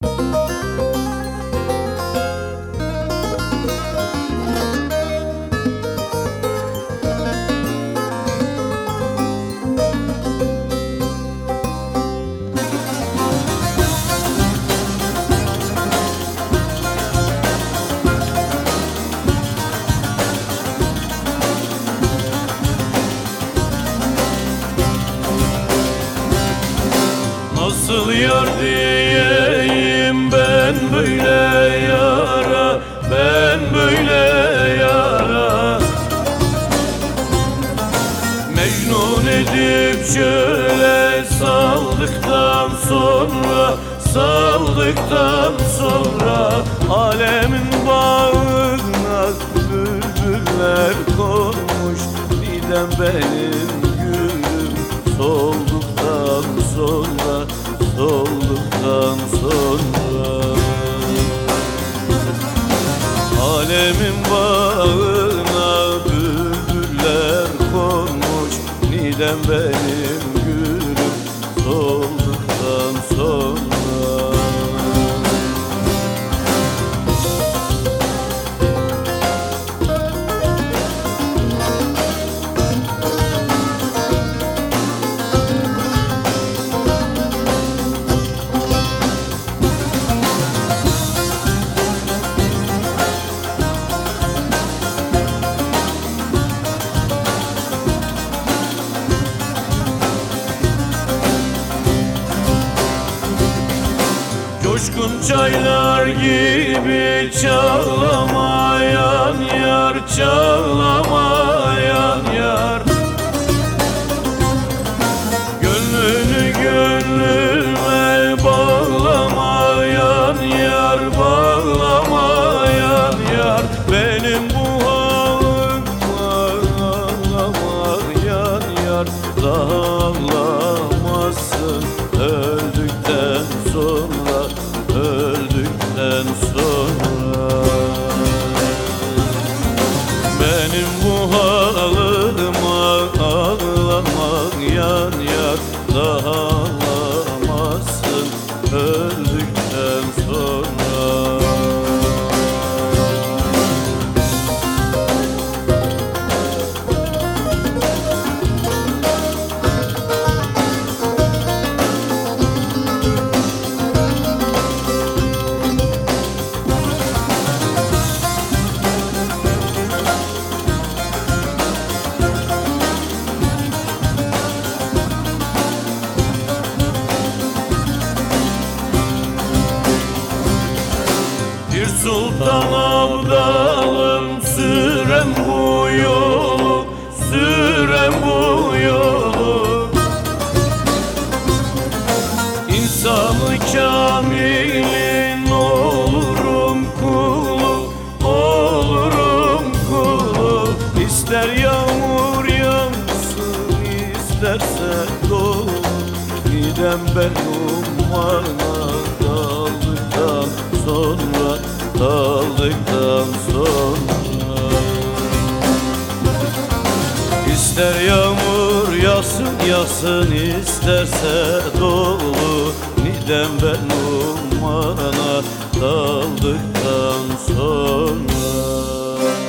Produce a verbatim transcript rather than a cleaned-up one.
Nasıl yar diyeyim ben böyle yara, ben böyle yara. Mecnun edip şöyle saldıktan sonra, saldıktan sonra alemin bağına bülbüller konmuş. Nidem benim gülüm solduktan sonra, solduktan sonra. Alemin bağına bülbüller konmuş. Nidem benim gülüm solduktan sonra. Coşkun çaylar gibi çağlamayan yar, çağlamayan yar. Gönlünü gönlüme bağlamayan yar, bağlamayan yar. Benim bu halim ağlamayan yar. Daha ağlamazsın öldükten sonra, öldükten sonra. Benim bu halıma ağlamayan yar. Daha ağlamazsın öldükten sonra. Bir sultan abdalım sürem bu yolu, sürem bu yolu. İnsan-ı kamilin olurum kulu, olurum kulu. İster yağmur yağsın, isterse dolu. Gidem ben ummana daldıktan sonra, daldıktan sonra. İster yağmur yağsın, yağsın, isterse dolu. Nidem ben ummana daldıktan sonra.